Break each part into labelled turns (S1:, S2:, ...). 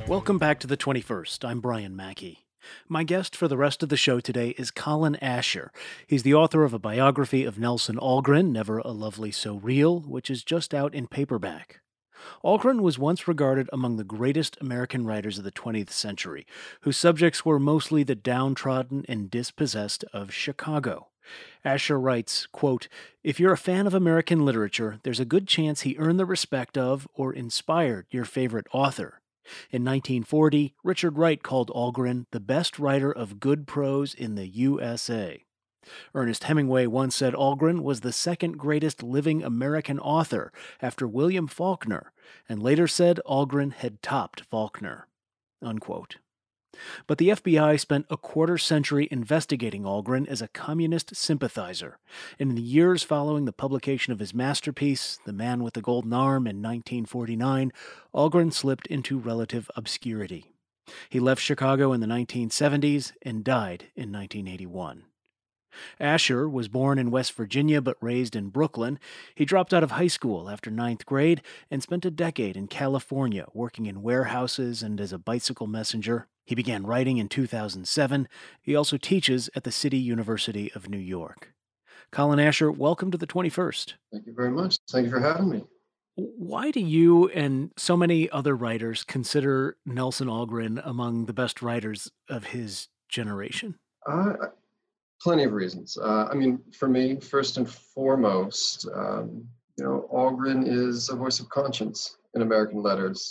S1: Welcome back to the 21st. I'm Brian Mackey. My guest for the rest of the show today is Colin Asher. He's the author of a biography of Nelson Algren, Never a Lovely So Real, which is just out in paperback. Algren was once regarded among the greatest American writers of the 20th century, whose subjects were mostly the downtrodden and dispossessed of Chicago. Asher writes, quote, "If you're a fan of American literature, there's a good chance he earned the respect of or inspired your favorite author. In 1940, Richard Wright called Algren the best writer of good prose in the USA. Ernest Hemingway once said Algren was the second greatest living American author after William Faulkner, and later said Algren had topped Faulkner." Unquote. But the FBI spent a quarter century investigating Algren as a communist sympathizer, and in the years following the publication of his masterpiece, The Man with the Golden Arm, in 1949, Algren slipped into relative obscurity. He left Chicago in the 1970s and died in 1981. Asher was born in West Virginia but raised in Brooklyn. He dropped out of high school after ninth grade and spent a decade in California working in warehouses and as a bicycle messenger. He began writing in 2007. He also teaches at the City University of New York. Colin Asher, welcome to the 21st.
S2: Thank you very much. Thank you for having me.
S1: Why do you and so many other writers consider Nelson Algren among the best writers of his generation?
S2: Uh, Plenty of reasons. For me, first and foremost, Algren is a voice of conscience in American letters.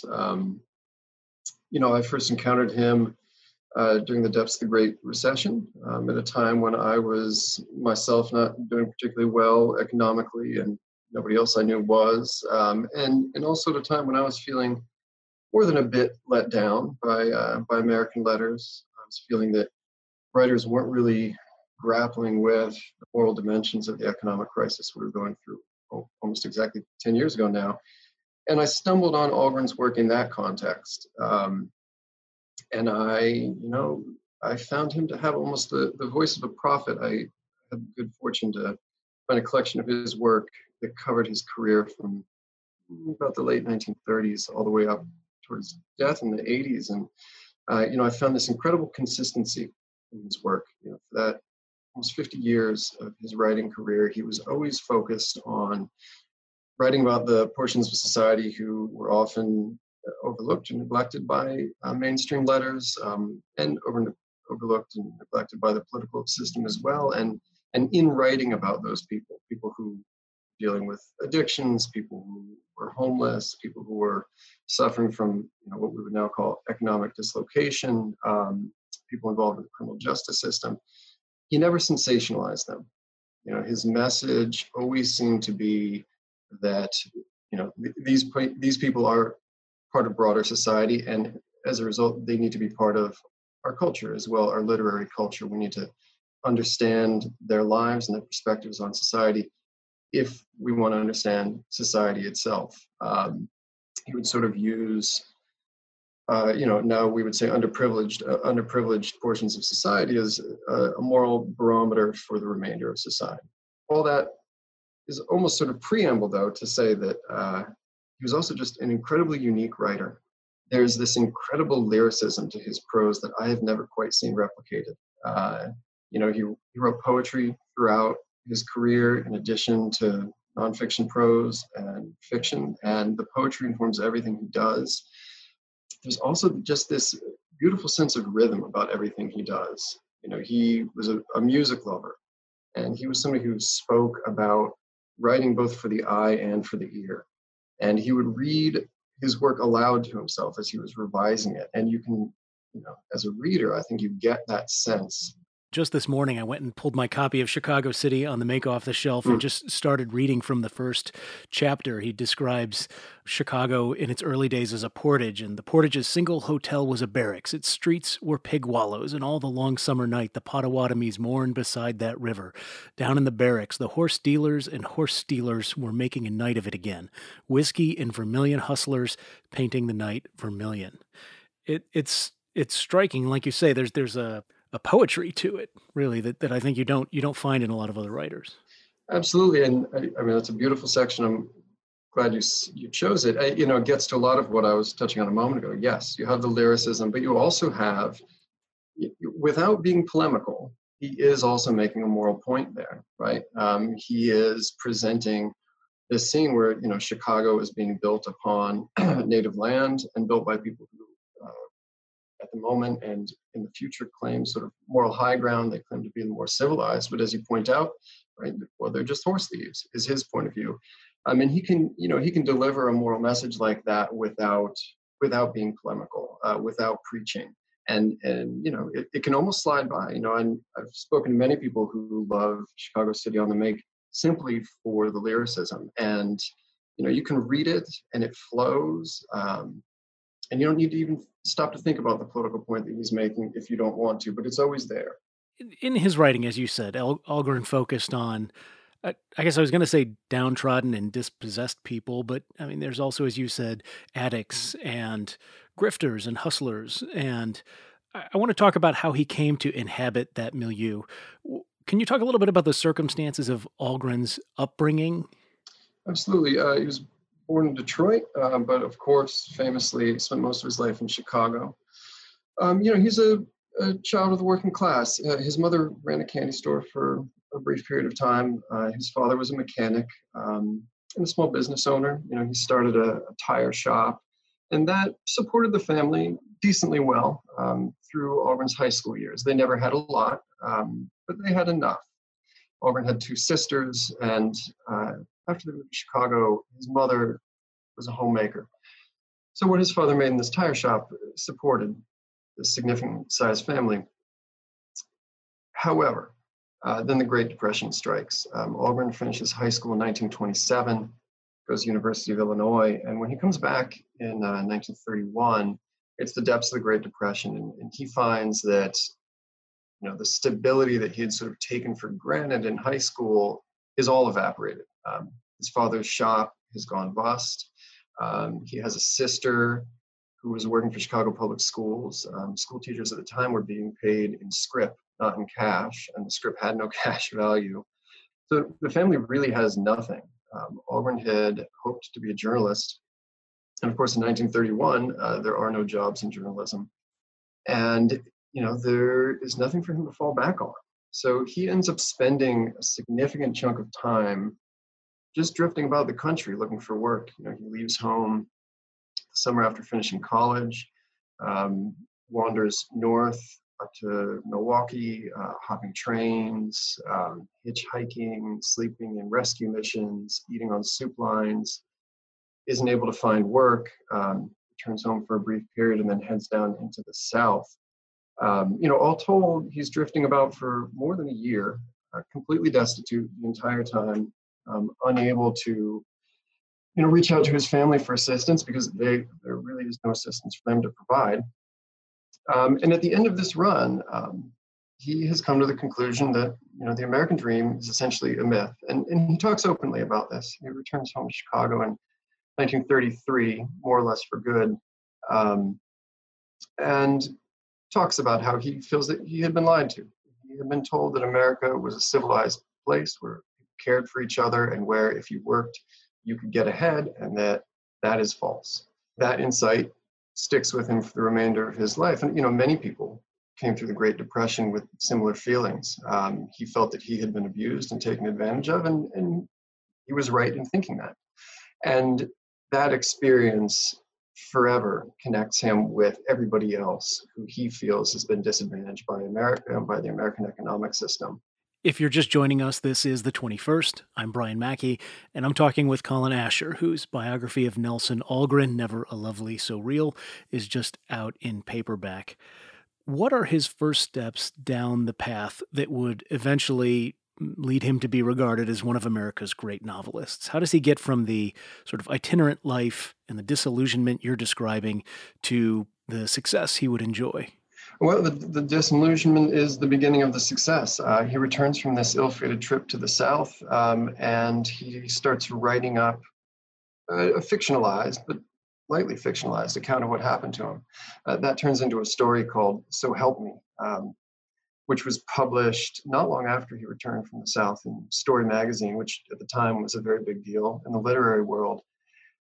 S2: I first encountered him during the depths of the Great Recession, at a time when I was myself not doing particularly well economically, and nobody else I knew was, and also at a time when I was feeling more than a bit let down by American letters. I was feeling that writers weren't really grappling with the moral dimensions of the economic crisis we were going through almost exactly 10 years ago now. And I stumbled on Algren's work in that context. And I found him to have almost the voice of a prophet. I had the good fortune to find a collection of his work that covered his career from about the late 1930s all the way up towards death in the 80s. And, I found this incredible consistency in his work. For that almost 50 years of his writing career, he was always focused on writing about the portions of society who were often overlooked and neglected by mainstream letters, and overlooked and neglected by the political system as well. And in writing about those people who were dealing with addictions, people who were homeless, people who were suffering from what we would now call economic dislocation, people involved in the criminal justice system, he never sensationalized them. His message always seemed to be that these people are part of broader society, and as a result, they need to be part of our culture as well, our literary culture. We need to understand their lives and their perspectives on society if we want to understand society itself. He would sort of use now we would say underprivileged portions of society as a moral barometer for the remainder of society. All that is almost sort of preamble, though, to say that he was also just an incredibly unique writer. There's this incredible lyricism to his prose that I have never quite seen replicated. He wrote poetry throughout his career, in addition to nonfiction prose and fiction, and the poetry informs everything he does. There's also just this beautiful sense of rhythm about everything he does. He was a music lover, and he was somebody who spoke about writing both for the eye and for the ear. And he would read his work aloud to himself as he was revising it. And you can, as a reader, I think you get that sense.
S1: Just this morning, I went and pulled my copy of Chicago City on the make off the shelf and just started reading from the first chapter. He describes Chicago in its early days as a portage, and the portage's single hotel was a barracks. Its streets were pig wallows, and all the long summer night, the Potawatomis mourned beside that river. Down in the barracks, the horse dealers and horse stealers were making a night of it again. Whiskey and vermilion hustlers painting the night vermilion. It's striking, like you say. There's a poetry to it, really, that I think you don't find in a lot of other writers.
S2: Absolutely. And I mean, that's a beautiful section. I'm glad you chose it. It gets to a lot of what I was touching on a moment ago. Yes, you have the lyricism, but you also have, without being polemical, he is also making a moral point there, right? He is presenting this scene where Chicago is being built upon native land and built by people who, at the moment and in the future, claim sort of moral high ground. They claim to be the more civilized, but as you point out, right, well, they're just horse thieves, is his point of view. I mean, he can deliver a moral message like that without being polemical, without preaching. And it can almost slide by, and I've spoken to many people who love Chicago City on the Make simply for the lyricism. And you can read it and it flows, and you don't need to even stop to think about the political point that he's making if you don't want to, but it's always there.
S1: In his writing, as you said, Algren focused on, I guess I was going to say downtrodden and dispossessed people, but I mean, there's also, as you said, addicts and grifters and hustlers. And I want to talk about how he came to inhabit that milieu. Can you talk a little bit about the circumstances of Algren's upbringing?
S2: Absolutely. He was born in Detroit, but of course, famously spent most of his life in Chicago. He's a child of the working class. His mother ran a candy store for a brief period of time. His father was a mechanic and a small business owner. He started a tire shop, and that supported the family decently well through Auburn's high school years. They never had a lot, but they had enough. Auburn had two sisters, and after they moved to Chicago, his mother was a homemaker. So what his father made in this tire shop supported a significant sized family. However, then the Great Depression strikes. Auburn finishes high school in 1927, goes to University of Illinois, and when he comes back in 1931, it's the depths of the Great Depression, and he finds that the stability that he had sort of taken for granted in high school is all evaporated. His father's shop has gone bust. He has a sister who was working for Chicago Public Schools. School teachers at the time were being paid in scrip, not in cash, and the scrip had no cash value. So the family really has nothing. Auburn had hoped to be a journalist. And of course, in 1931, there are no jobs in journalism. And, there is nothing for him to fall back on. So he ends up spending a significant chunk of time just drifting about the country looking for work. He leaves home the summer after finishing college, wanders north up to Milwaukee, hopping trains, hitchhiking, sleeping in rescue missions, eating on soup lines, isn't able to find work, returns home for a brief period, and then heads down into the South. All told, he's drifting about for more than a year, completely destitute the entire time, unable to, reach out to his family for assistance because there really is no assistance for them to provide. And at the end of this run, he has come to the conclusion that, the American dream is essentially a myth. And he talks openly about this. He returns home to Chicago in 1933, more or less for good, and talks about how he feels that he had been lied to. He had been told that America was a civilized place where people cared for each other and where if you worked, you could get ahead, and that is false. That insight sticks with him for the remainder of his life. And, many people came through the Great Depression with similar feelings. He felt that he had been abused and taken advantage of, and he was right in thinking that. And that experience forever connects him with everybody else who he feels has been disadvantaged by America and by the American economic system.
S1: If you're just joining us, this is The 21st. I'm Brian Mackey, and I'm talking with Colin Asher, whose biography of Nelson Algren, Never a Lovely So Real, is just out in paperback. What are his first steps down the path that would eventually lead him to be regarded as one of America's great novelists? How does he get from the sort of itinerant life and the disillusionment you're describing to the success he would enjoy?
S2: Well, the disillusionment is the beginning of the success. He returns from this ill-fated trip to the South, and he starts writing up a fictionalized, but lightly fictionalized account of what happened to him. That turns into a story called So Help Me, which was published not long after he returned from the South in Story magazine, which at the time was a very big deal in the literary world.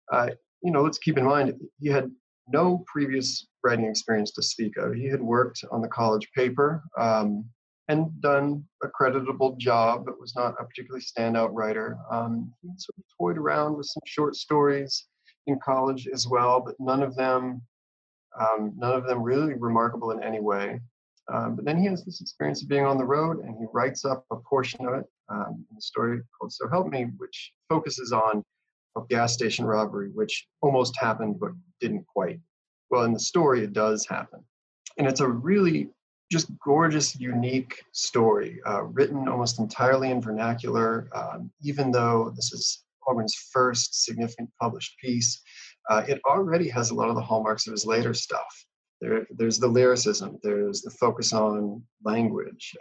S2: Uh, let's keep in mind he had no previous writing experience to speak of. He had worked on the college paper and done a creditable job, but was not a particularly standout writer. He sort of toyed around with some short stories in college as well, but none of them really remarkable in any way. But then he has this experience of being on the road, and he writes up a portion of it in a story called "So Help Me," which focuses on a gas station robbery, which almost happened but didn't quite. Well, in the story, it does happen. And it's a really just gorgeous, unique story, written almost entirely in vernacular, even though this is Ogren's first significant published piece. It already has a lot of the hallmarks of his later stuff. There's the lyricism, there's the focus on language,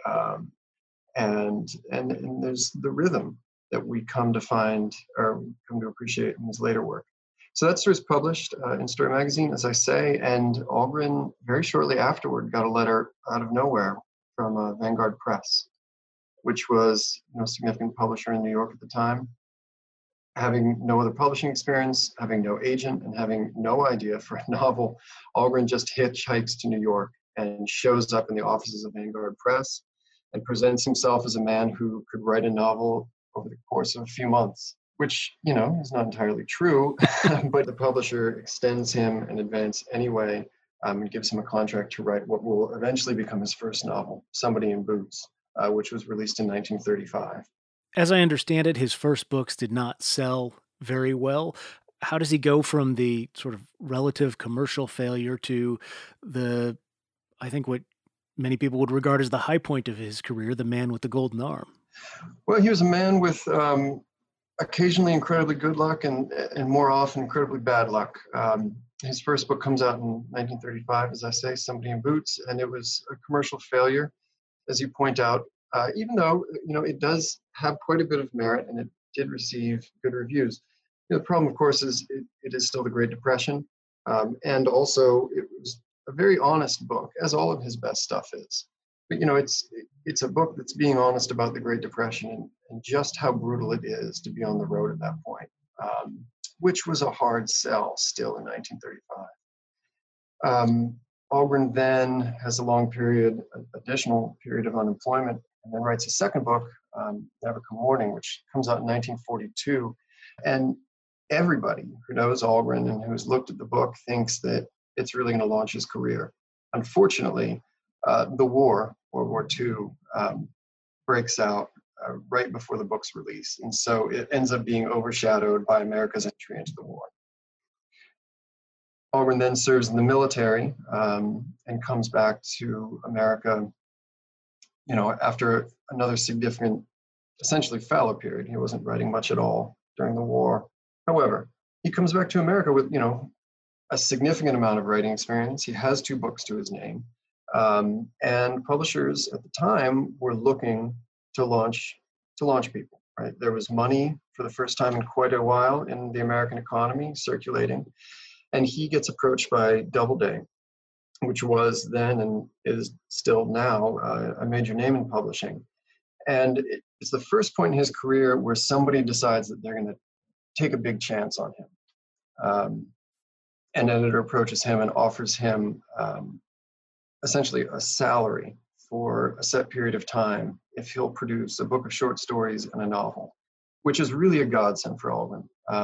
S2: and there's the rhythm that we come to find or come to appreciate in his later work. So that story was published in Story Magazine, as I say, and Algren very shortly afterward got a letter out of nowhere from Vanguard Press, which was a significant publisher in New York at the time. Having no other publishing experience, having no agent, and having no idea for a novel, Algren just hitchhikes to New York and shows up in the offices of Vanguard Press and presents himself as a man who could write a novel over the course of a few months, which, is not entirely true, but the publisher extends him an advance anyway, and gives him a contract to write what will eventually become his first novel, Somebody in Boots, which was released in 1935.
S1: As I understand it, his first books did not sell very well. How does he go from the sort of relative commercial failure to I think what many people would regard as the high point of his career, The Man with the Golden Arm?
S2: Well, he was a man with occasionally incredibly good luck and more often incredibly bad luck. His first book comes out in 1935, as I say, Somebody in Boots, and it was a commercial failure, as you point out, even though it does have quite a bit of merit and it did receive good reviews. The problem, of course, is it is still the Great Depression, and also it was a very honest book, as all of his best stuff is. But it's a book that's being honest about the Great Depression and just how brutal it is to be on the road at that point, which was a hard sell still in 1935. Algren then has a long period, additional period of unemployment, and then writes a second book, Never Come Morning, which comes out in 1942. And everybody who knows Algren and who's looked at the book thinks that it's really going to launch his career. Unfortunately, the war, World War II, breaks out right before the book's release. And so it ends up being overshadowed by America's entry into the war. Algren then serves in the military and comes back to America, after another significant, essentially fallow period. He wasn't writing much at all during the war. However, he comes back to America with, a significant amount of writing experience. He has 2 books to his name. And publishers at the time were looking to launch people, right? There was money for the first time in quite a while in the American economy circulating. And he gets approached by Doubleday, which was then and is still now a major name in publishing. And it's the first point in his career where somebody decides that they're going to take a big chance on him. An editor approaches him and offers him essentially a salary for a set period of time if he'll produce a book of short stories and a novel, which is really a godsend for Algren.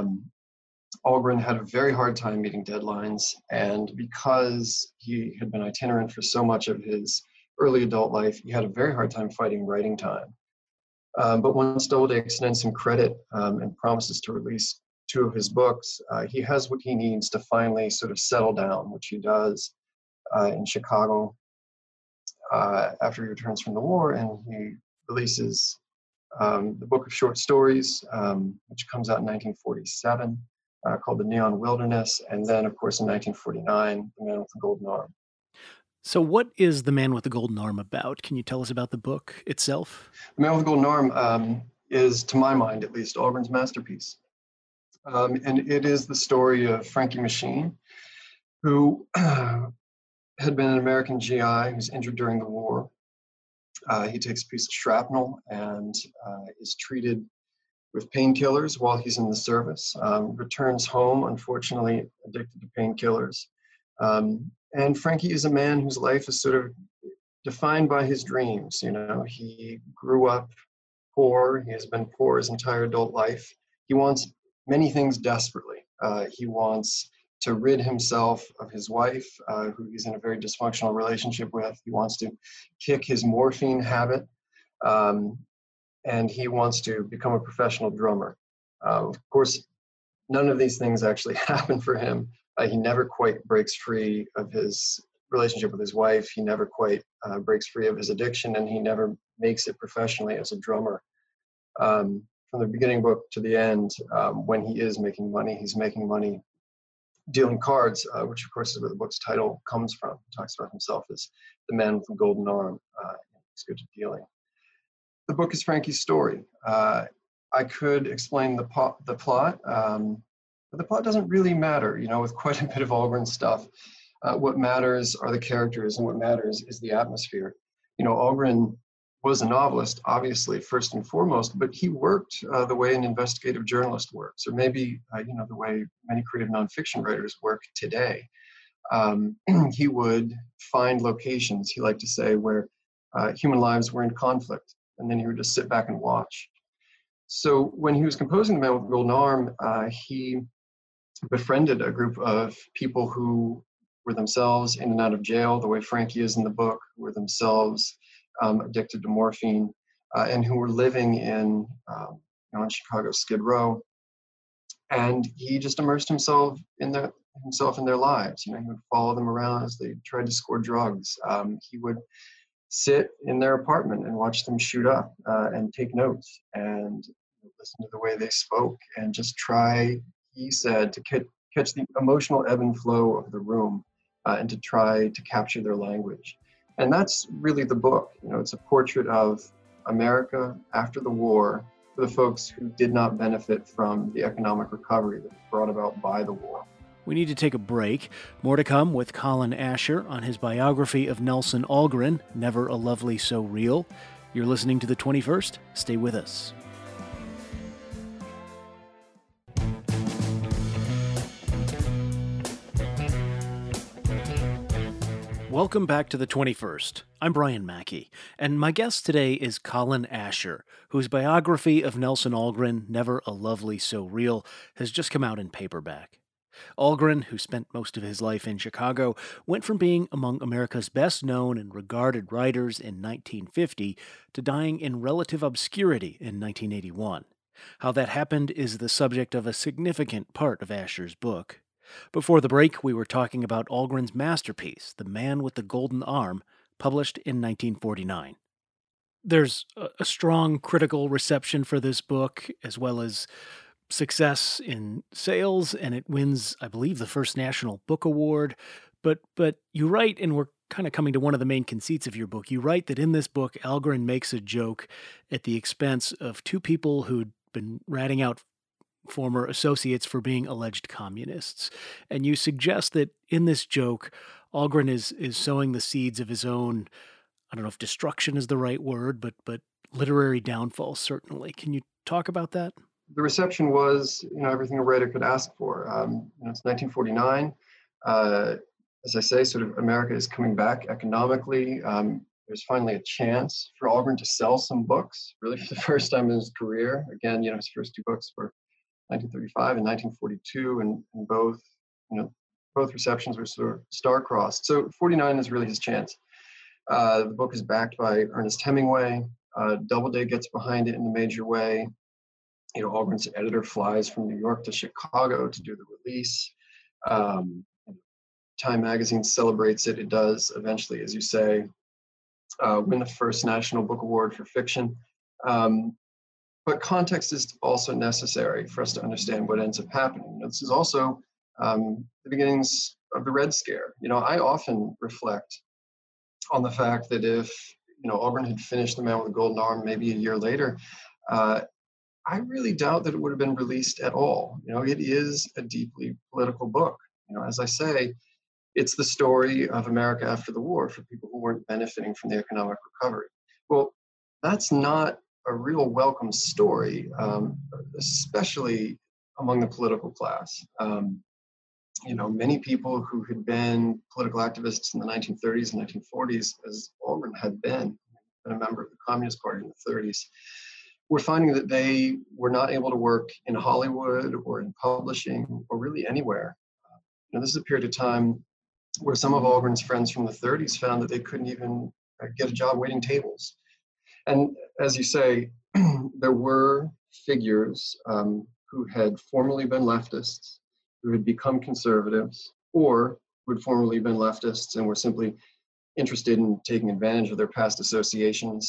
S2: Algren had a very hard time meeting deadlines, and because he had been itinerant for so much of his early adult life, he had a very hard time finding writing time. But once Doubleday extends him credit and promises to release 2 of his books, he has what he needs to finally sort of settle down, which he does in Chicago after he returns from the war, and he releases the book of short stories, which comes out in 1947. Called The Neon Wilderness, and then, of course, in 1949, The Man with the Golden Arm.
S1: So what is The Man with the Golden Arm about? Can you tell us about the book itself?
S2: The Man with the Golden Arm is, to my mind at least, Algren's masterpiece. And it is the story of Frankie Machine, who had been an American GI who's injured during the war. He takes a piece of shrapnel and is treated with painkillers while he's in the service, returns home, unfortunately, addicted to painkillers. And Frankie is a man whose life is sort of defined by his dreams. He grew up poor. He has been poor his entire adult life. He wants many things desperately. He wants to rid himself of his wife, who he's in a very dysfunctional relationship with. He wants to kick his morphine habit, and he wants to become a professional drummer. Of course, none of these things actually happen for him. He never quite breaks free of his relationship with his wife. He never quite breaks free of his addiction, and he never makes it professionally as a drummer. From the beginning book to the end, when he is making money, he's making money dealing cards, which of course is where the book's title comes from. He talks about himself as the man with the golden arm. He's good at dealing. The book is Frankie's story. I could explain the plot, but the plot doesn't really matter. With quite a bit of Algren stuff, what matters are the characters, and what matters is the atmosphere. Algren was a novelist, obviously, first and foremost, but he worked the way an investigative journalist works, or maybe, the way many creative nonfiction writers work today. He would find locations, he liked to say, where human lives were in conflict, and then he would just sit back and watch. So when he was composing The Man with the Golden Arm, he befriended a group of people who were themselves in and out of jail, the way Frankie is in the book, who were themselves addicted to morphine, and who were living in Chicago Skid Row. And he just immersed himself in their lives. He would follow them around as they tried to score drugs. He would sit in their apartment and watch them shoot up, and take notes and listen to the way they spoke, and just try, he said, to catch the emotional ebb and flow of the room, and to try to capture their language. And that's really the book. It's a portrait of America after the war for the folks who did not benefit from the economic recovery that was brought about by the war.
S1: We need to take a break. More to come with Colin Asher on his biography of Nelson Algren, Never a Lovely So Real. You're listening to The 21st. Stay with us. Welcome back to The 21st. I'm Brian Mackey, and my guest today is Colin Asher, whose biography of Nelson Algren, Never a Lovely So Real, has just come out in paperback. Algren, who spent most of his life in Chicago, went from being among America's best-known and regarded writers in 1950 to dying in relative obscurity in 1981. How that happened is the subject of a significant part of Asher's book. Before the break, we were talking about Algren's masterpiece, The Man with the Golden Arm, published in 1949. There's a strong critical reception for this book, as well as success in sales, and it wins, I believe, the first National Book Award. But you write, and we're kind of coming to one of the main conceits of your book, you write that in this book, Algren makes a joke at the expense of two people who'd been ratting out former associates for being alleged communists. And you suggest that in this joke, Algren is sowing the seeds of his own, I don't know if destruction is the right word, but literary downfall, certainly. Can you talk about that?
S2: The reception was, everything a writer could ask for. It's 1949. As I say, sort of America is coming back economically. There's finally a chance for Algren to sell some books, really for the first time in his career. Again, his first two books were 1935 and 1942, and both receptions were sort of star-crossed. So 49 is really his chance. The book is backed by Ernest Hemingway. Doubleday gets behind it in a major way. Algren's editor flies from New York to Chicago to do the release. Time magazine celebrates it. It does eventually, as you say, win the first National Book Award for fiction. But context is also necessary for us to understand what ends up happening. This is also the beginnings of the Red Scare. I often reflect on the fact that if Algren had finished The Man with the Golden Arm maybe a year later, I really doubt that it would have been released at all. It is a deeply political book. As I say, it's the story of America after the war for people who weren't benefiting from the economic recovery. Well, that's not a real welcome story, especially among the political class. Many people who had been political activists in the 1930s and 1940s, as Algren had been a member of the Communist Party in the 30s, were finding that they were not able to work in Hollywood or in publishing or really anywhere. This is a period of time where some of Algren's friends from the 30s found that they couldn't even get a job waiting tables. And as you say, there were figures who had formerly been leftists, who had become conservatives, or who had formerly been leftists and were simply interested in taking advantage of their past associations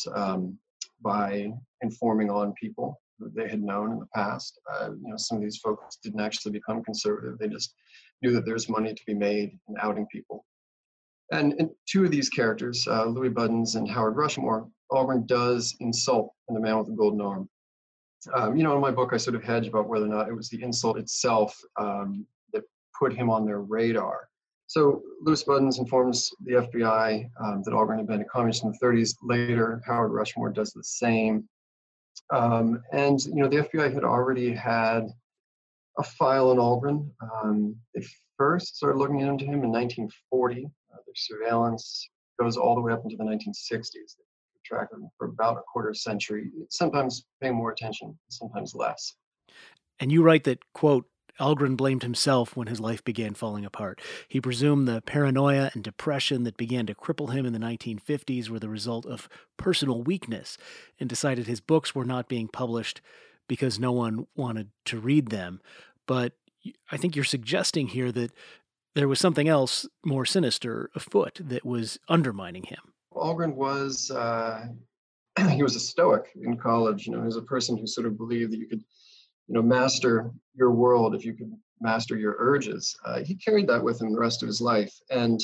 S2: by informing on people who they had known in the past. Some of these folks didn't actually become conservative. They just knew that there's money to be made in outing people. And two of these characters, Louis Buttons and Howard Rushmore, Algren does insult in The Man with the Golden Arm. In my book, I sort of hedge about whether or not it was the insult itself that put him on their radar. So Louis Buttons informs the FBI that Algren had been a communist in the 30s. Later, Howard Rushmore does the same. And the FBI had already had a file on Algren. They first started looking into him in 1940. Their surveillance goes all the way up into the 1960s. They track him for about a quarter century, sometimes paying more attention, sometimes less.
S1: And you write that, quote, Algren blamed himself when his life began falling apart. He presumed the paranoia and depression that began to cripple him in the 1950s were the result of personal weakness, and decided his books were not being published because no one wanted to read them. But I think you're suggesting here that there was something else more sinister afoot that was undermining him.
S2: Algren was he was a stoic in college. He was a person who sort of believed that you could master your world if you could master your urges. He carried that with him the rest of his life. And,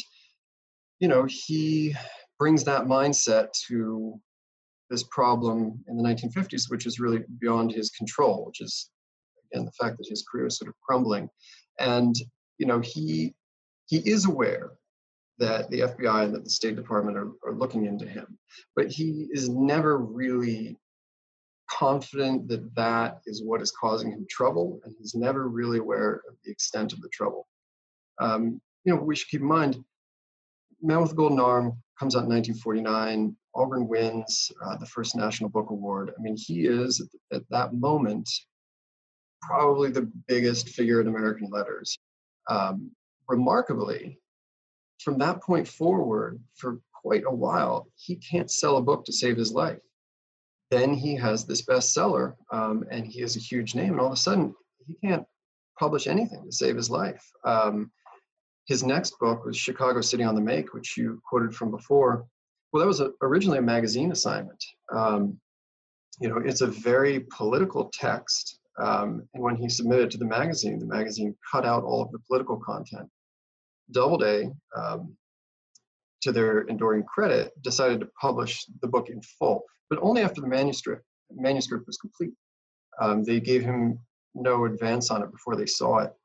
S2: he brings that mindset to this problem in the 1950s, which is really beyond his control, which is, again, the fact that his career is sort of crumbling. And, he is aware that the FBI and that the State Department are looking into him, but he is never really confident that that is what is causing him trouble, and he's never really aware of the extent of the trouble. We should keep in mind, Man with the Golden Arm comes out in 1949. Algren wins the first National Book Award. I mean, he is, at that moment, probably the biggest figure in American letters. Remarkably, from that point forward, for quite a while, he can't sell a book to save his life. Then he has this bestseller, and he is a huge name, and all of a sudden, he can't publish anything to save his life. His next book was Chicago City on the Make, which you quoted from before. Well, that was originally a magazine assignment. It's a very political text, and when he submitted it to the magazine cut out all of the political content. Doubleday, to their enduring credit, decided to publish the book in full, but only after the manuscript was complete. They gave him no advance on it before they saw it.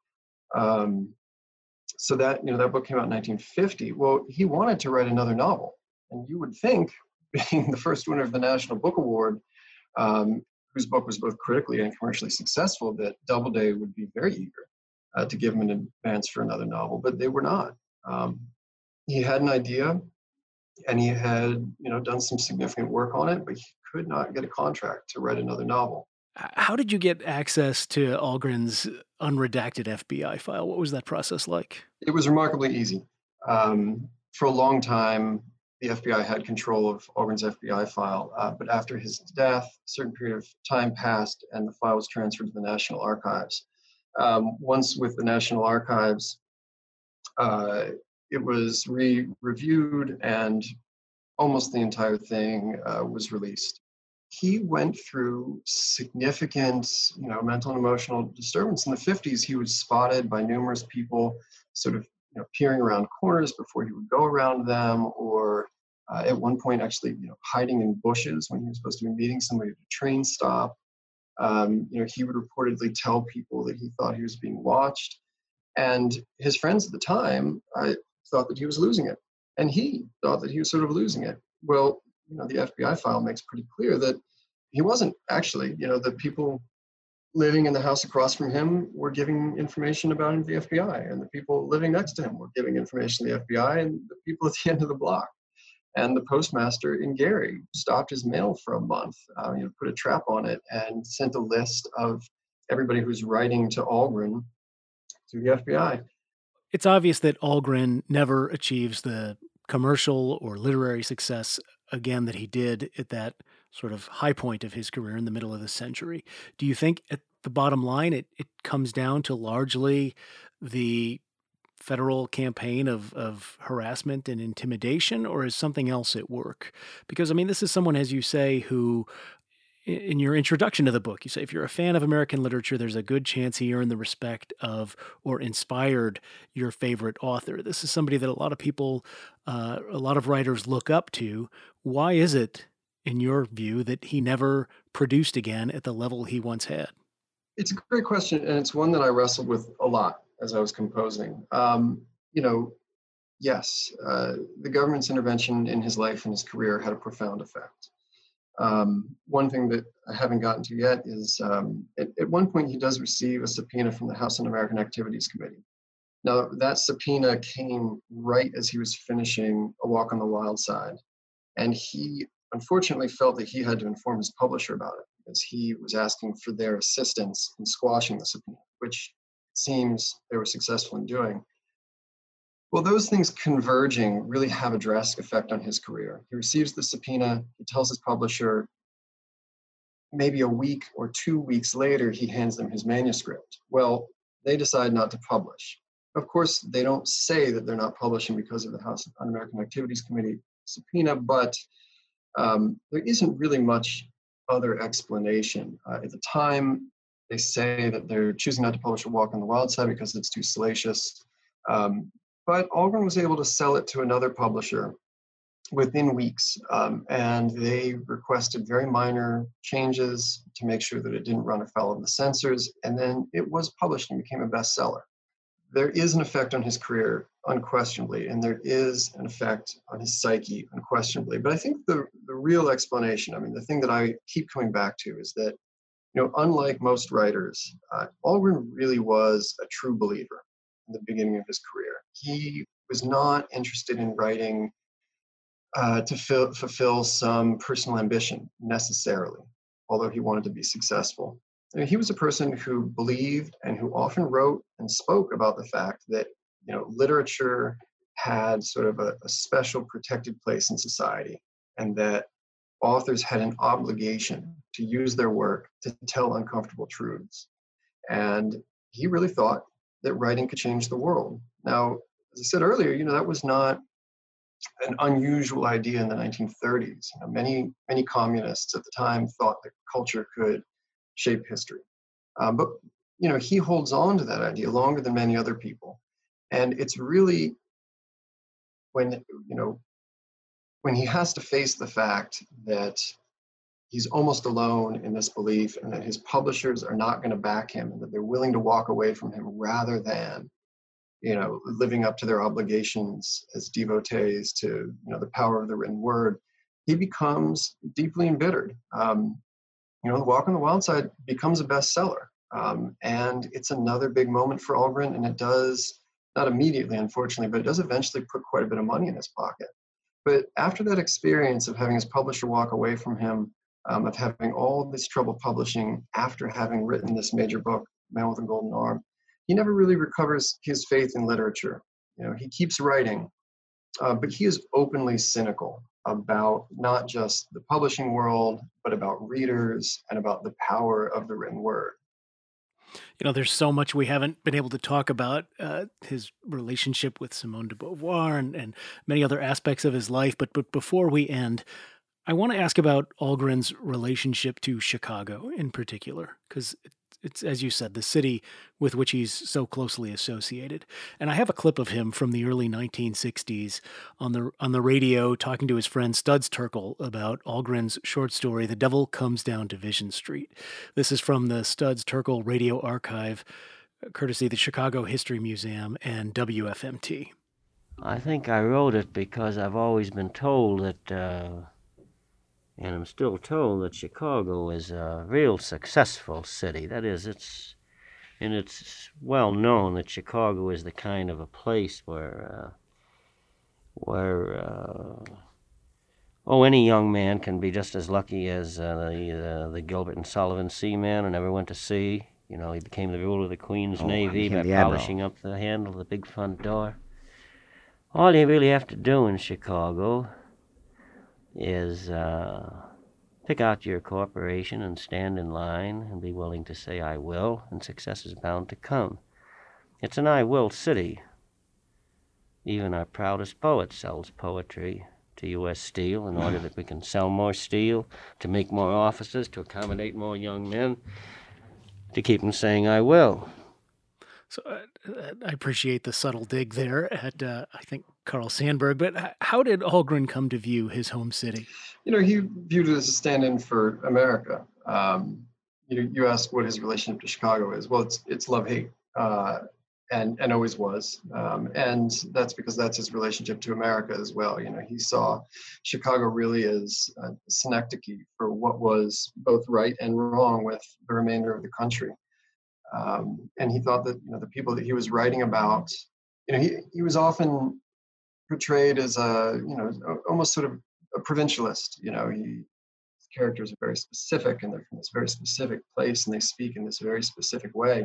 S2: So that book came out in 1950. Well, he wanted to write another novel, and you would think, being the first winner of the National Book Award, whose book was both critically and commercially successful, that Doubleday would be very eager to give him an advance for another novel, but they were not. He had an idea, and he had done some significant work on it, but he could not get a contract to write another novel.
S1: How did you get access to Algren's unredacted FBI file? What was that process like?
S2: It was remarkably easy. For a long time, the FBI had control of Algren's FBI file, but after his death, a certain period of time passed, and the file was transferred to the National Archives. Once with the National Archives, it was reviewed, and almost the entire thing was released. He went through significant, mental and emotional disturbance. In the 50s, he was spotted by numerous people sort of, peering around corners before he would go around them, or at one point actually, hiding in bushes when he was supposed to be meeting somebody at a train stop. He would reportedly tell people that he thought he was being watched. And his friends at the time thought that he was losing it. And he thought that he was sort of losing it. Well, the FBI file makes pretty clear that he wasn't actually. The people living in the house across from him were giving information about him to the FBI, and the people living next to him were giving information to the FBI, and the people at the end of the block. And the postmaster in Gary stopped his mail for a month, put a trap on it, and sent a list of everybody who's writing to Algren to the FBI.
S1: It's obvious that Algren never achieves the commercial or literary success again that he did at that sort of high point of his career in the middle of the century. Do you think at the bottom line it comes down to largely the federal campaign of harassment and intimidation, or is something else at work? Because, I mean, this is someone, as you say, who in your introduction to the book, you say if you're a fan of American literature, there's a good chance he earned the respect of or inspired your favorite author. This is somebody that a lot of people, a lot of writers look up to. Why is it, in your view, that he never produced again at the level he once had?
S2: It's a great question, and it's one that I wrestled with a lot as I was composing. Yes, the government's intervention in his life and his career had a profound effect. One thing that I haven't gotten to yet is at one point he does receive a subpoena from the House Un-American Activities Committee. Now, that subpoena came right as he was finishing A Walk on the Wild Side. And he unfortunately felt that he had to inform his publisher about it because he was asking for their assistance in squashing the subpoena, which it seems they were successful in doing. Well, those things converging really have a drastic effect on his career. He receives the subpoena, he tells his publisher, maybe a week or 2 weeks later, he hands them his manuscript. Well, they decide not to publish. Of course, they don't say that they're not publishing because of the House Un-American Activities Committee subpoena, but there isn't really much other explanation. At the time, they say that they're choosing not to publish A Walk on the Wild Side because it's too salacious. But Algren was able to sell it to another publisher within weeks, and they requested very minor changes to make sure that it didn't run afoul of the censors, and then it was published and became a bestseller. There is an effect on his career, unquestionably, and there is an effect on his psyche, unquestionably. But I think the real explanation, I mean, the thing that I keep coming back to is that, unlike most writers, Algren really was a true believer in the beginning of his career. He was not interested in writing to fulfill some personal ambition necessarily, although he wanted to be successful. I mean, he was a person who believed and who often wrote and spoke about the fact that literature had sort of a special protected place in society, and that authors had an obligation to use their work to tell uncomfortable truths. And he really thought that writing could change the world. Now, as I said earlier, that was not an unusual idea in the 1930s. Many communists at the time thought that culture could shape history. But he holds on to that idea longer than many other people. And it's really when he has to face the fact that he's almost alone in this belief and that his publishers are not going to back him and that they're willing to walk away from him rather than living up to their obligations as devotees to the power of the written word, he becomes deeply embittered. The Walk on the Wild Side becomes a bestseller. And it's another big moment for Algren, and it does, not immediately, unfortunately, but it does eventually put quite a bit of money in his pocket. But after that experience of having his publisher walk away from him, of having all this trouble publishing after having written this major book, Man with a Golden Arm, he never really recovers his faith in literature. He keeps writing, but he is openly cynical about not just the publishing world, but about readers and about the power of the written word.
S1: There's so much we haven't been able to talk about his relationship with Simone de Beauvoir and many other aspects of his life. But before we end, I want to ask about Algren's relationship to Chicago in particular, because it's, as you said, the city with which he's so closely associated. And I have a clip of him from the early 1960s on the radio talking to his friend Studs Terkel about Algren's short story, The Devil Comes Down Division Street. This is from the Studs Terkel radio archive, courtesy the Chicago History Museum and WFMT.
S3: I think I wrote it because I've always been told that And I'm still told that Chicago is a real successful city. That is, it's well known that Chicago is the kind of a place where any young man can be just as lucky as the Gilbert and Sullivan seaman who never went to sea. You know, he became the ruler of the Queen's Navy by polishing up the handle of the big front door. All you really have to do in Chicago is pick out your corporation and stand in line and be willing to say, I will, and success is bound to come. It's an I will city. Even our proudest poet sells poetry to U.S. Steel in order that we can sell more steel, to make more offices, to accommodate more young men, to keep them saying, I will.
S1: So I appreciate the subtle dig there at, I think, Carl Sandburg, but how did Ahlgren come to view his home city?
S2: You know, he viewed it as a stand-in for America. You asked what his relationship to Chicago is. Well, it's love-hate, and always was. And that's because that's his relationship to America as well. You know, he saw Chicago really as a synecdoche for what was both right and wrong with the remainder of the country. And he thought that, you know, the people that he was writing about, you know, he was often portrayed as almost sort of a provincialist. You know, his characters are very specific, and they're from this very specific place, and they speak in this very specific way.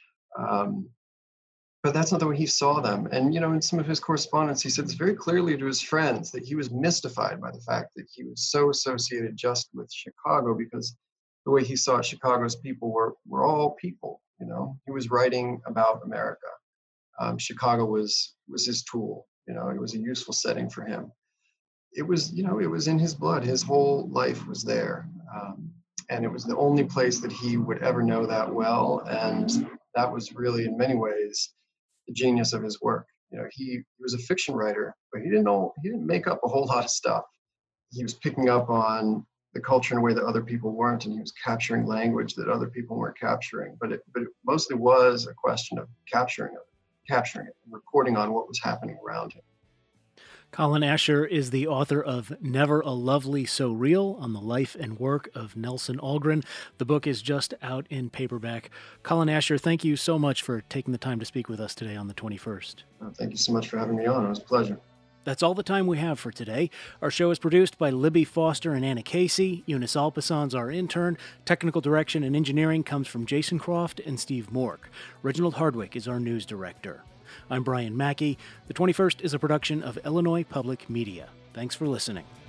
S2: But that's not the way he saw them. And, you know, in some of his correspondence, he said this very clearly to his friends, that he was mystified by the fact that he was so associated just with Chicago, because the way he saw Chicago's people were all people. You know, he was writing about America. Chicago was his tool. You know, it was a useful setting for him. It was, you know, it was in his blood. His whole life was there. And it was the only place that he would ever know that well. And that was really, in many ways, the genius of his work. You know, he was a fiction writer, but he didn't make up a whole lot of stuff. He was picking up on the culture in a way that other people weren't, and he was capturing language that other people weren't capturing. But it mostly was a question of capturing it, and reporting on what was happening around him.
S1: Colin Asher is the author of Never a Lovely So Real, on the life and work of Nelson Algren. The book is just out in paperback. Colin Asher, thank you so much for taking the time to speak with us today on the 21st.
S2: Thank you so much for having me on. It was a pleasure.
S1: That's all the time we have for today. Our show is produced by Libby Foster and Anna Casey. Eunice Alpason's our intern. Technical direction and engineering comes from Jason Croft and Steve Mork. Reginald Hardwick is our news director. I'm Brian Mackey. The 21st is a production of Illinois Public Media. Thanks for listening.